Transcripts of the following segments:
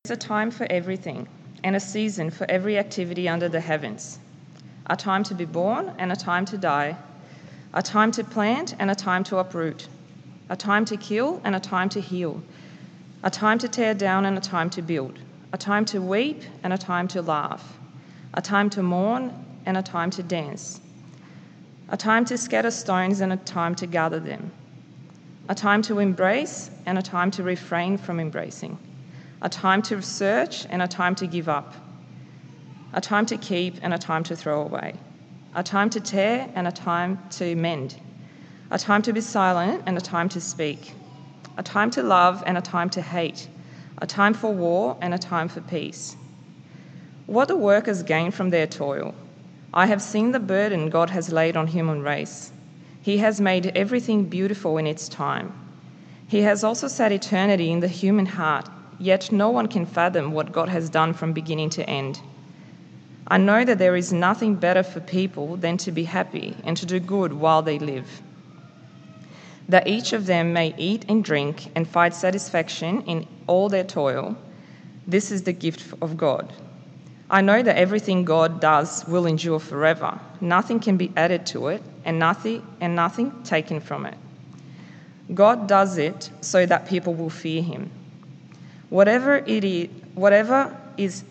exists a time for everything and a season for every activity under the heavens, a time to be born and a time to die, a time to plant and a time to uproot, a time to kill and a time to heal, a time to tear down and a time to build, a time to weep and a time to laugh, a time to mourn and a time to dance, a time to scatter stones and a time to gather them, a time to embrace and a time to refrain from embracing, a time to search and a time to give up, a time to keep and a time to throw away, a time to tear and a time to mend, a time to be silent and a time to speak, a time to love and a time to hate, a time for war and a time for peace. What do workers gain from their toil? I have seen the burden God has laid on human race. He has made everything beautiful in its time. He has also set eternity in the human heart, yet no one can fathom what God has done from beginning to end. I know that there is nothing better for people than to be happy and to do good while they live, that each of them may eat and drink and find satisfaction in all their toil. This is the gift of God. I know that everything God does will endure forever. Nothing can be added to it, and nothing taken from it. God does it so that people will fear him. Whatever is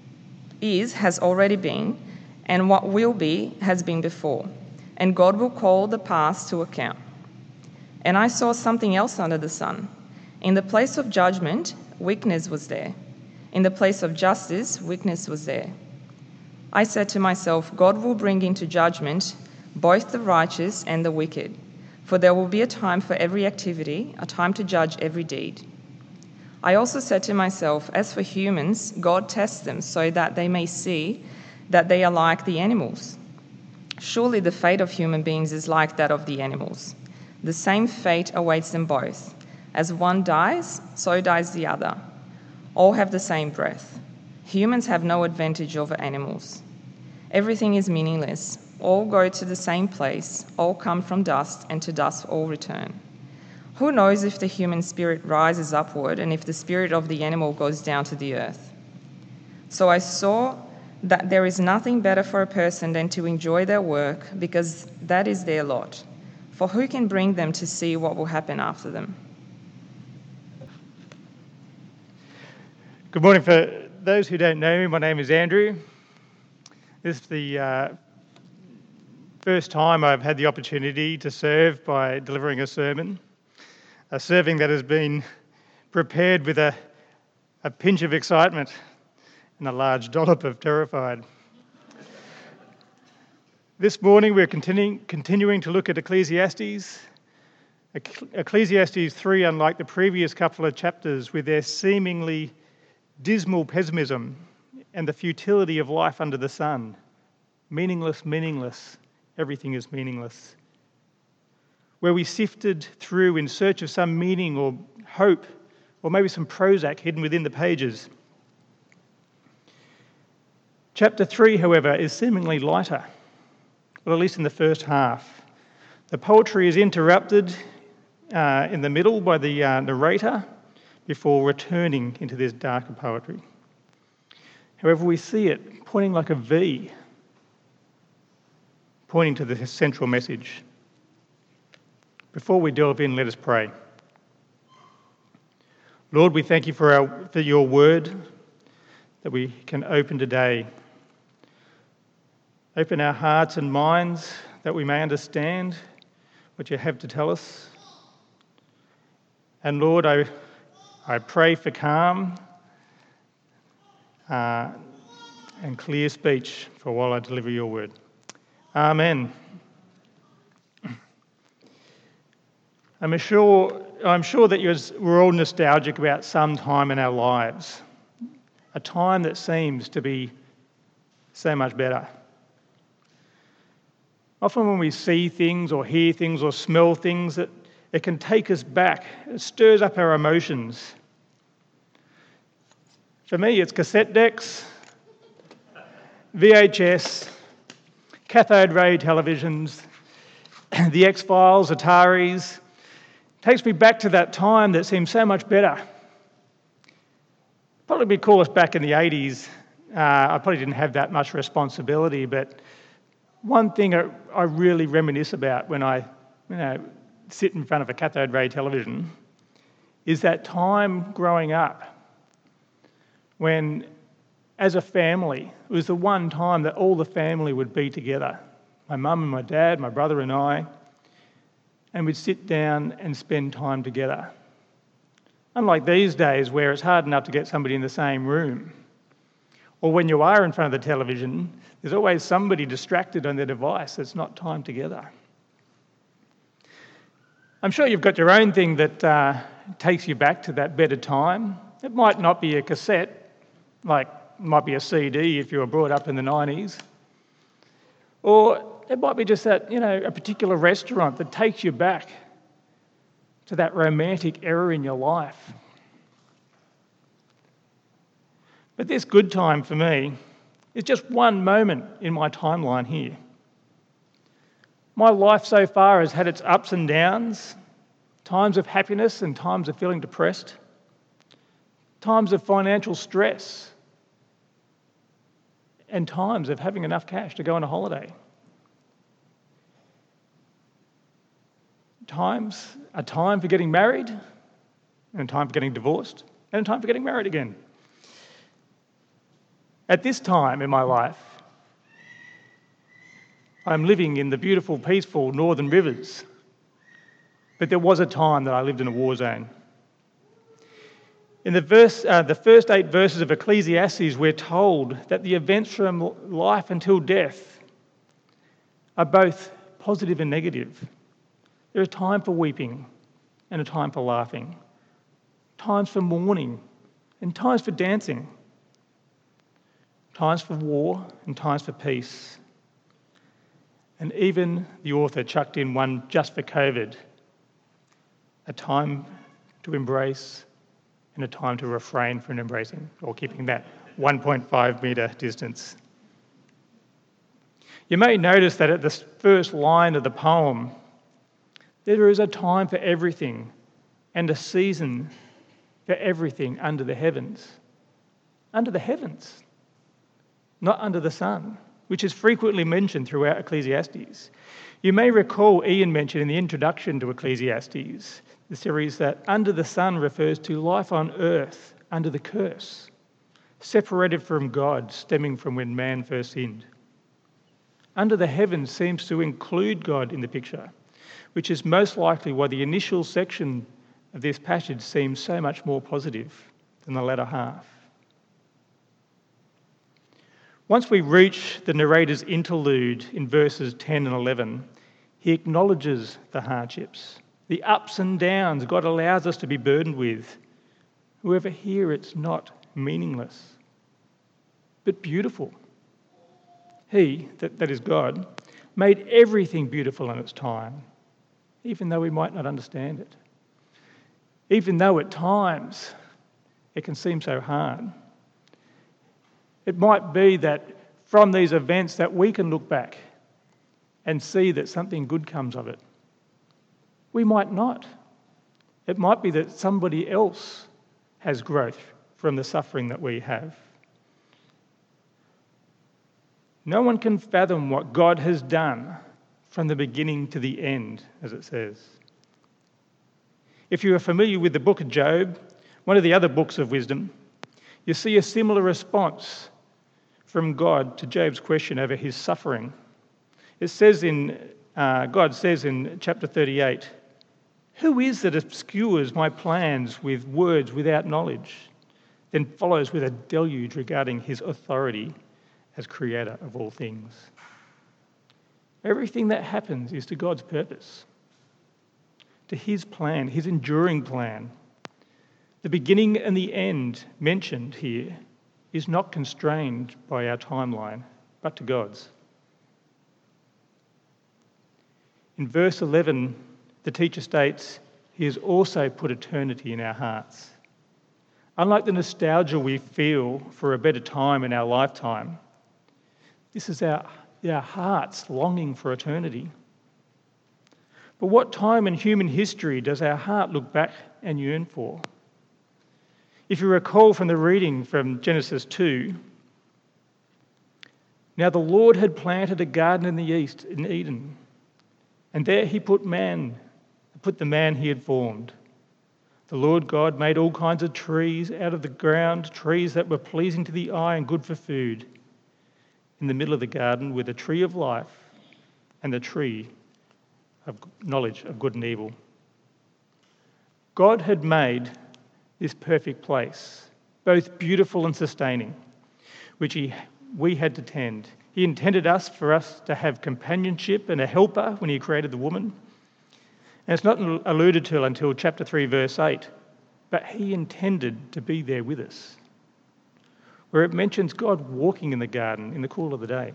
has already been, and what will be has been before, and God will call the past to account. And I saw something else under the sun. In the place of judgment, weakness was there. In the place of justice, weakness was there. I said to myself, God will bring into judgment both the righteous and the wicked, for there will be a time for every activity, a time to judge every deed. I also said to myself, as for humans, God tests them so that they may see that they are like the animals. Surely the fate of human beings is like that of the animals. The same fate awaits them both. As one dies, so dies the other. All have the same breath. Humans have no advantage over animals. Everything is meaningless. All go to the same place. All come from dust, and to dust all return. Who knows if the human spirit rises upward and if the spirit of the animal goes down to the earth? So I saw that there is nothing better for a person than to enjoy their work, because that is their lot. For who can bring them to see what will happen after them? Good morning. For those who don't know me, my name is Andrew. This is the first time I've had the opportunity to serve by delivering a sermon, a serving that has been prepared with a pinch of excitement and a large dollop of terrified. This morning we're continuing to look at Ecclesiastes. Ecclesiastes 3, unlike the previous couple of chapters with their seemingly dismal pessimism and the futility of life under the sun. Meaningless, everything is meaningless. Where we sifted through in search of some meaning or hope, or maybe some Prozac hidden within the pages. Chapter 3, however, is seemingly lighter, well, at least in the first half. The poetry is interrupted in the middle by the narrator before returning into this darker poetry. However, we see it pointing like a V, pointing to the central message. Before we delve in, let us pray. Lord, we thank you for your word that we can open today. Open our hearts and minds that we may understand what you have to tell us. And Lord, I pray for calm and clear speech for while I deliver your word. Amen. I'm sure that we're all nostalgic about some time in our lives, a time that seems to be so much better. Often when we see things or hear things or smell things, it can take us back. It stirs up our emotions. For me, it's cassette decks, VHS, cathode ray televisions, the X-Files, Ataris. It takes me back to that time that seemed so much better. Probably because back in the 80s, I probably didn't have that much responsibility, but one thing I really reminisce about when I sit in front of a cathode ray television is that time growing up when, as a family, it was the one time that all the family would be together. My mum and my dad, my brother and I, and we'd sit down and spend time together. Unlike these days where it's hard enough to get somebody in the same room, or when you are in front of the television, there's always somebody distracted on their device. It's not time together. I'm sure you've got your own thing that takes you back to that better time. It might not be a cassette, like it might be a CD if you were brought up in the 90s. Or it might be just that, a particular restaurant that takes you back to that romantic era in your life. But this good time for me is just one moment in my timeline here. My life so far has had its ups and downs, times of happiness and times of feeling depressed, times of financial stress, and times of having enough cash to go on a holiday. A time for getting married, and a time for getting divorced, and a time for getting married again. At this time in my life, I'm living in the beautiful, peaceful Northern Rivers, but there was a time that I lived in a war zone. In the first 8 verses of Ecclesiastes, we're told that the events from life until death are both positive and negative. There is time for weeping and a time for laughing, times for mourning and times for dancing, times for war and times for peace. And even the author chucked in one just for COVID, a time to embrace and a time to refrain from embracing or keeping that 1.5 metre distance. You may notice that at the first line of the poem, there is a time for everything and a season for everything under the heavens. Under the heavens, not under the sun, which is frequently mentioned throughout Ecclesiastes. You may recall Ian mentioned in the introduction to Ecclesiastes, the series, that under the sun refers to life on earth under the curse, separated from God, stemming from when man first sinned. Under the heavens seems to include God in the picture, which is most likely why the initial section of this passage seems so much more positive than the latter half. Once we reach the narrator's interlude in verses 10 and 11, he acknowledges the hardships, the ups and downs God allows us to be burdened with. However, here it's not meaningless, but beautiful. He, that is God, made everything beautiful in its time, even though we might not understand it. Even though at times it can seem so hard. It might be that from these events that we can look back and see that something good comes of it. We might not. It might be that somebody else has growth from the suffering that we have. No one can fathom what God has done from the beginning to the end, as it says. If you are familiar with the book of Job, one of the other books of wisdom, you see a similar response from God to Job's question over his suffering. It says God says in chapter 38, "Who is that obscures my plans with words without knowledge?" Then follows with a deluge regarding his authority as creator of all things. Everything that happens is to God's purpose, to his plan, his enduring plan. The beginning and the end mentioned here is not constrained by our timeline, but to God's. In verse 11, the teacher states, "He has also put eternity in our hearts." Unlike the nostalgia we feel for a better time in our lifetime, this is our hearts longing for eternity. But what time in human history does our heart look back and yearn for? If you recall from the reading from Genesis 2, now the Lord had planted a garden in the east, in Eden, and there he put the man he had formed. The Lord God made all kinds of trees out of the ground, trees that were pleasing to the eye and good for food. In the middle of the garden were the tree of life and the tree of knowledge of good and evil. God had made this perfect place, both beautiful and sustaining, which we had to tend. He intended for us to have companionship and a helper when he created the woman. And it's not alluded to until chapter 3, verse 8, but he intended to be there with us, where it mentions God walking in the garden in the cool of the day.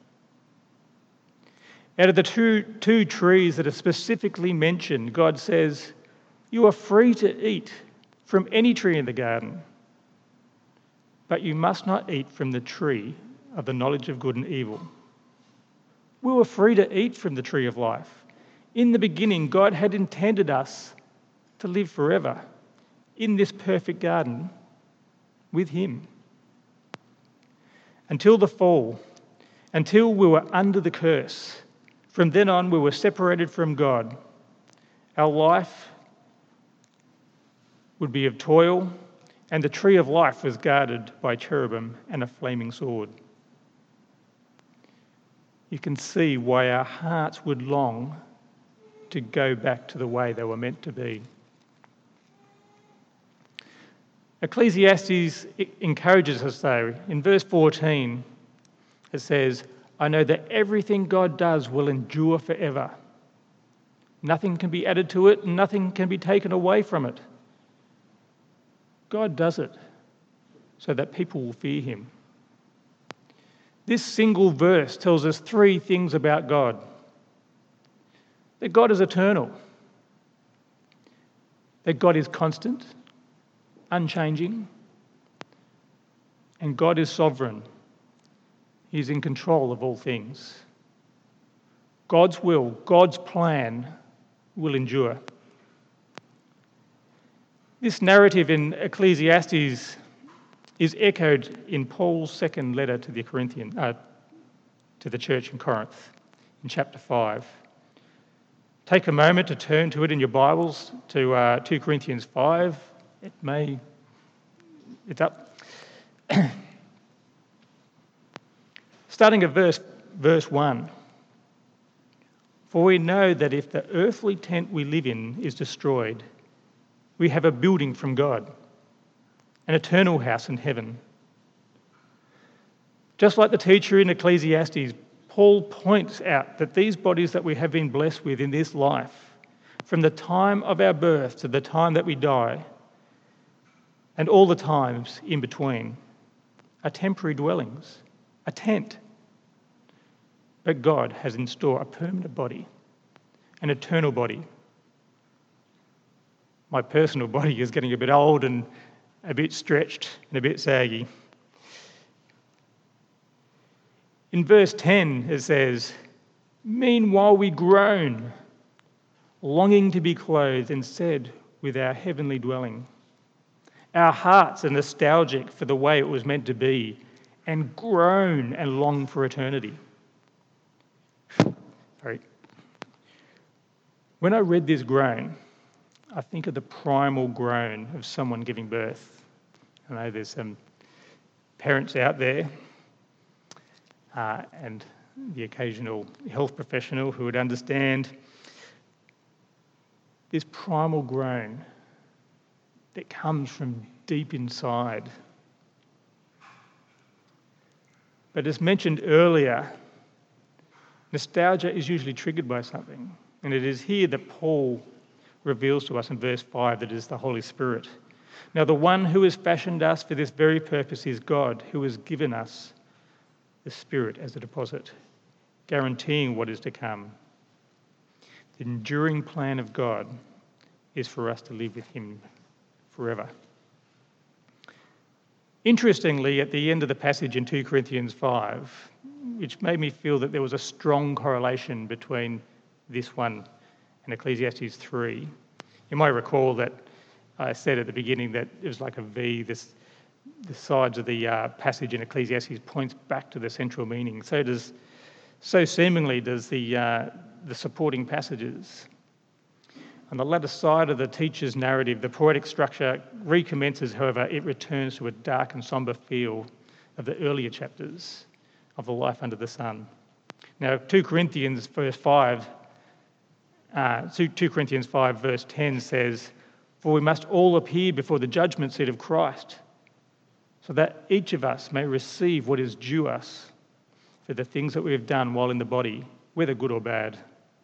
Out of the two trees that are specifically mentioned, God says, you are free to eat from any tree in the garden, but you must not eat from the tree of the knowledge of good and evil. We were free to eat from the tree of life. In the beginning, God had intended us to live forever in this perfect garden with him. Until the fall, until we were under the curse, from then on we were separated from God. Our life would be of toil, and the tree of life was guarded by cherubim and a flaming sword. You can see why our hearts would long to go back to the way they were meant to be. Ecclesiastes encourages us, though. In verse 14, it says, I know that everything God does will endure forever. Nothing can be added to it, and nothing can be taken away from it. God does it so that people will fear him. This single verse tells us three things about God. That God is eternal, that God is constant, unchanging, and God is sovereign. He's in control of all things. God's will, God's plan will endure. This narrative in Ecclesiastes is echoed in Paul's second letter to the church in Corinth, in chapter 5. Take a moment to turn to it in your Bibles to 2 Corinthians 5. It's up. Starting at verse 1. For we know that if the earthly tent we live in is destroyed, we have a building from God, an eternal house in heaven. Just like the teacher in Ecclesiastes, Paul points out that these bodies that we have been blessed with in this life, from the time of our birth to the time that we die, and all the times in between, are temporary dwellings, a tent. But God has in store a permanent body, an eternal body. My personal body is getting a bit old and a bit stretched and a bit saggy. In verse 10, it says, meanwhile we groan, longing to be clothed and said with our heavenly dwelling. Our hearts are nostalgic for the way it was meant to be and groan and long for eternity. Sorry. When I read this groan, I think of the primal groan of someone giving birth. I know there's some parents out there and the occasional health professional who would understand this primal groan that comes from deep inside. But as mentioned earlier, nostalgia is usually triggered by something, and it is here that Paul reveals to us in verse 5 that it is the Holy Spirit. Now, the one who has fashioned us for this very purpose is God, who has given us the Spirit as a deposit, guaranteeing what is to come. The enduring plan of God is for us to live with him forever. Interestingly, at the end of the passage in 2 Corinthians 5, which made me feel that there was a strong correlation between this one and Ecclesiastes 3, you might recall that I said at the beginning that it was like a V. The sides of the passage in Ecclesiastes points back to the central meaning. So seemingly does the supporting passages. On the latter side of the teacher's narrative, the poetic structure recommences, however, it returns to a dark and sombre feel of the earlier chapters of the life under the sun. Now, 2 Corinthians 5 verse 10 says, "For we must all appear before the judgment seat of Christ, so that each of us may receive what is due us for the things that we have done while in the body, whether good or bad."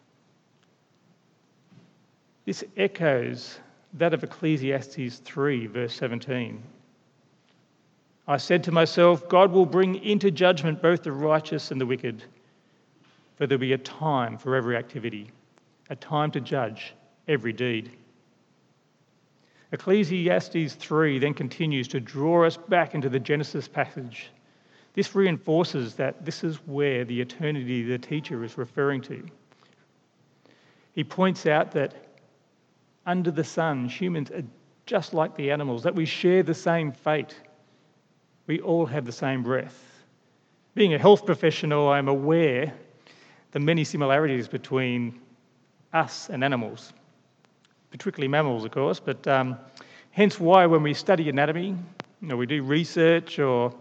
This echoes that of Ecclesiastes 3, verse 17. "I said to myself, God will bring into judgment both the righteous and the wicked, for there will be a time for every activity, a time to judge every deed." Ecclesiastes 3 then continues to draw us back into the Genesis passage. This reinforces that this is where the eternity the teacher is referring to. He points out that under the sun, humans are just like the animals, that we share the same fate. We all have the same breath. Being a health professional, I'm aware the many similarities between us and animals, particularly mammals, of course, but hence why when we study anatomy, we do research or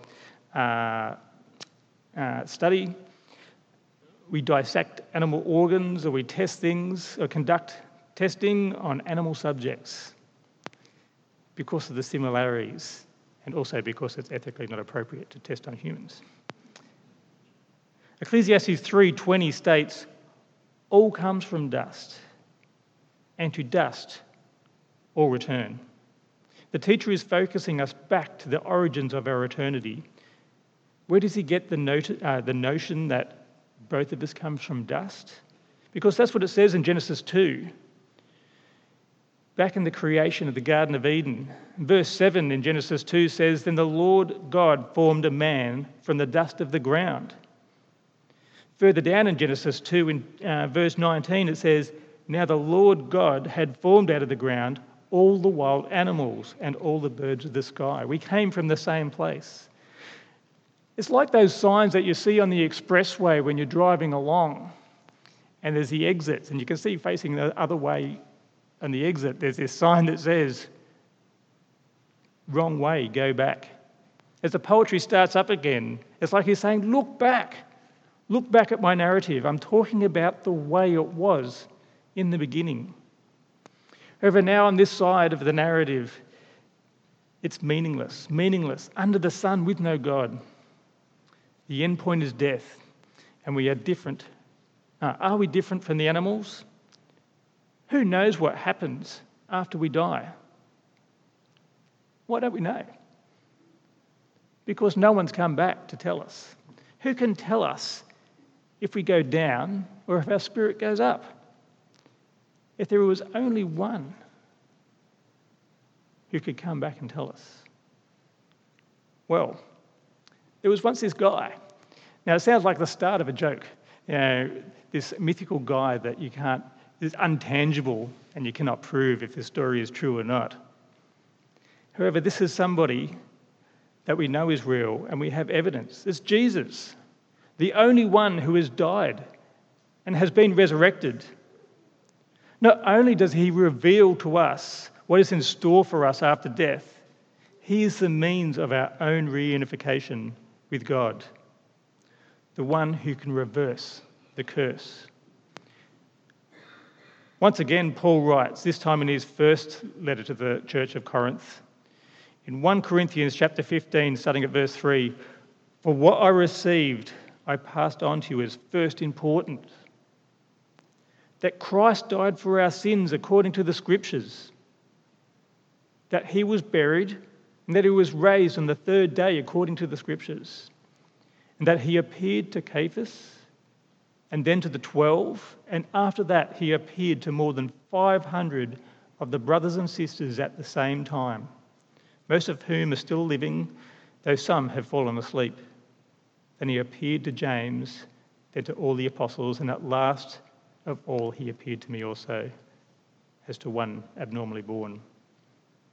study, we dissect animal organs, or we test things or conduct testing on animal subjects because of the similarities, and also because it's ethically not appropriate to test on humans. Ecclesiastes 3:20 states, "All comes from dust, and to dust all return." The teacher is focusing us back to the origins of our eternity. Where does he get the notion that both of us come from dust? Because that's what it says in Genesis 2. Back in the creation of the Garden of Eden, verse 7 in Genesis 2 says, "Then the Lord God formed a man from the dust of the ground." Further down in Genesis 2, in verse 19, it says, "Now the Lord God had formed out of the ground all the wild animals and all the birds of the sky." We came from the same place. It's like those signs that you see on the expressway when you're driving along, and there's the exits, and you can see facing the other way on the exit, there's this sign that says, "Wrong way, go back." As the poetry starts up again, it's like he's saying, look back at my narrative. I'm talking about the way it was in the beginning. However, now on this side of the narrative, it's meaningless, under the sun with no God. The end point is death, and we are different. Are we different from the animals? Who knows what happens after we die? Why don't we know? Because no one's come back to tell us. Who can tell us if we go down or if our spirit goes up? If there was only one who could come back and tell us. Well, there was once this guy. Now, it sounds like the start of a joke. This mythical guy that is untangible and you cannot prove if the story is true or not. However, this is somebody that we know is real and we have evidence. It's Jesus, the only one who has died and has been resurrected. Not only does he reveal to us what is in store for us after death, he is the means of our own reunification with God, the one who can reverse the curse. Once again, Paul writes, this time in his first letter to the church of Corinth, in 1 Corinthians chapter 15, starting at verse 3, "For what I received, I passed on to you as first important, that Christ died for our sins according to the Scriptures, that he was buried, and that he was raised on the third day according to the Scriptures, and that he appeared to Cephas, and then to the 12, and after that he appeared to more than 500 of the brothers and sisters at the same time, most of whom are still living, though some have fallen asleep. Then he appeared to James, then to all the apostles, and at last of all he appeared to me also, as to one abnormally born."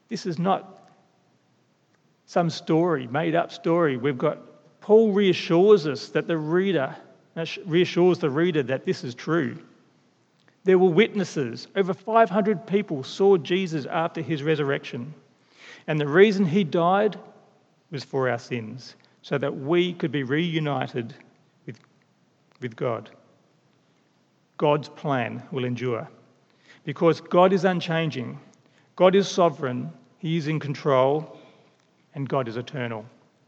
This is not some story, made up story. Paul reassures us that reassures the reader that this is true. There were witnesses. Over 500 people saw Jesus after his resurrection. And the reason he died was for our sins, so that we could be reunited with God. God's plan will endure because God is unchanging, God is sovereign, he is in control, and God is eternal.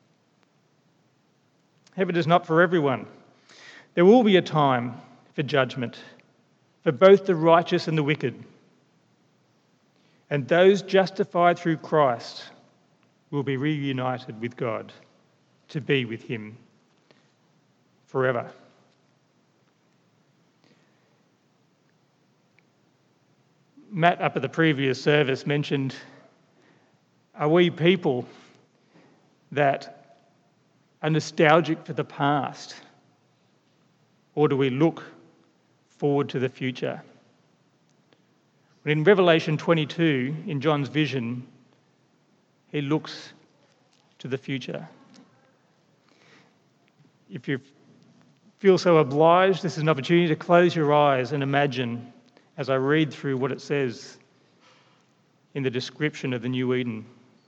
Heaven is not for everyone. There will be a time for judgment for both the righteous and the wicked. And those justified through Christ will be reunited with God to be with him forever. Matt, up at the previous service, mentioned, are we people that are nostalgic for the past, or do we look forward to the future? In Revelation 22, in John's vision, he looks to the future. If you feel so obliged, this is an opportunity to close your eyes and imagine as I read through what it says in the description of the New Eden.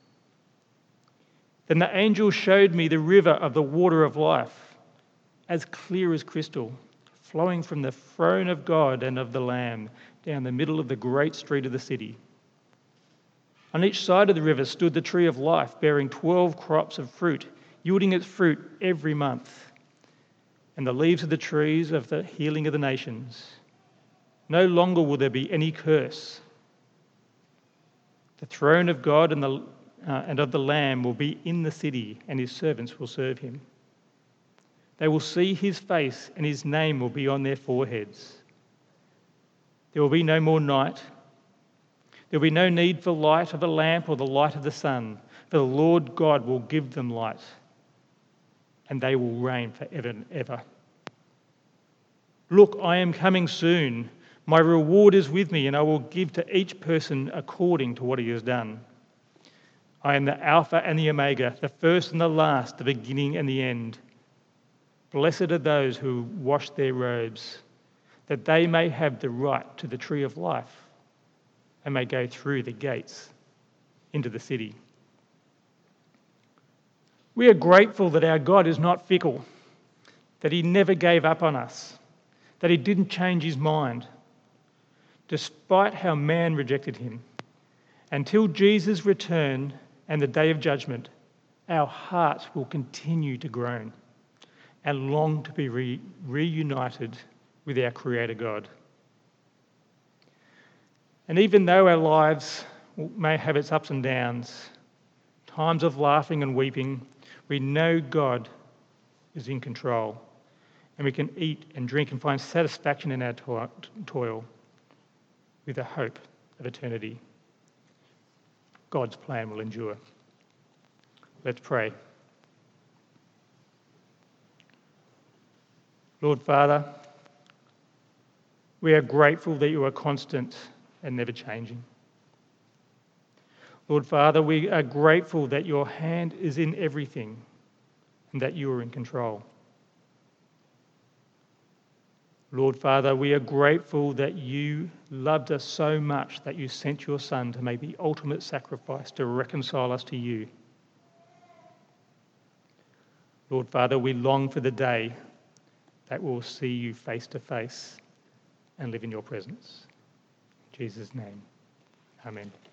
Then the angel showed me the river of the water of life, as clear as crystal, flowing from the throne of God and of the Lamb down the middle of the great street of the city. On each side of the river stood the tree of life, bearing 12 crops of fruit, yielding its fruit every month, and the leaves of the trees of the healing of the nations. No longer will there be any curse. The throne of God and of the Lamb will be in the city, and his servants will serve him. They will see his face, and his name will be on their foreheads. There will be no more night. There will be no need for light of a lamp or the light of the sun, for the Lord God will give them light, and they will reign forever and ever. Look, I am coming soon. My reward is with me, and I will give to each person according to what he has done. I am the Alpha and the Omega, the first and the last, the beginning and the end. Blessed are those who wash their robes, that they may have the right to the tree of life and may go through the gates into the city. We are grateful that our God is not fickle, that he never gave up on us, that he didn't change his mind, despite how man rejected him. Until Jesus' return and the day of judgment, our hearts will continue to groan and long to be reunited with our Creator God. And even though our lives may have its ups and downs, times of laughing and weeping, we know God is in control, and we can eat and drink and find satisfaction in our toil with the hope of eternity. God's plan will endure. Let's pray. Lord Father, we are grateful that you are constant and never changing. Lord Father, we are grateful that your hand is in everything and that you are in control. Lord Father, we are grateful that you loved us so much that you sent your Son to make the ultimate sacrifice to reconcile us to you. Lord Father, we long for the day that we'll see you face to face and live in your presence. In Jesus' name, amen.